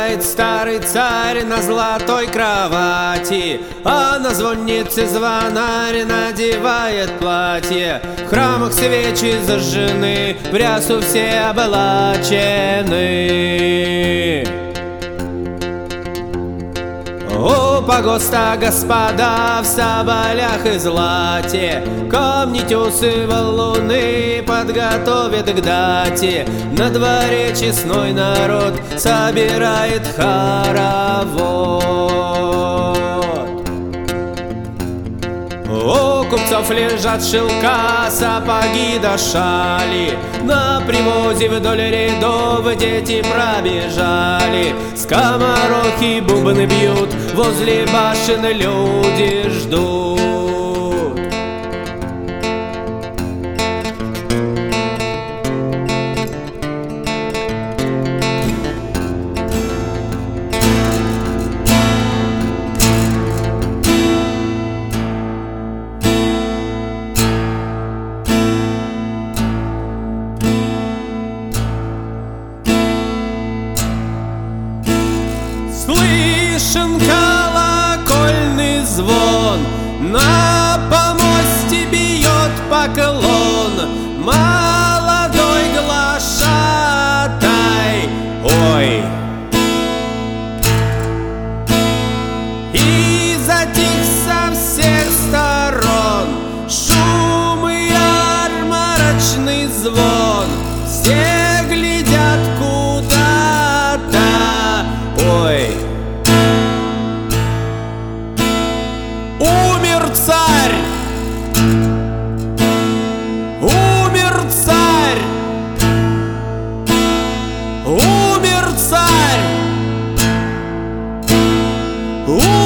Дремает старый царь на золотой кровати, а на звоннице звонарь надевает платье. В храмах свечи зажжены, в рясу все облачены. У погоста господа в соболях и злате, камни, тюсы, валуны подготовят к дате. На дворе честной народ собирает хоровод. У купцов лежат шелка, сапоги да шали, на привозе вдоль рядов дети пробежали. Скоморохи бубны бьют, возле башен люди ждут. Слышен колокольный звон, на помосте бьет поклон молодой глашатай. Ой! И затих со всех сторон шум и ярмарочный звон. Все глядят куда-то. Ой! Умер царь! Умер царь! Умер царь!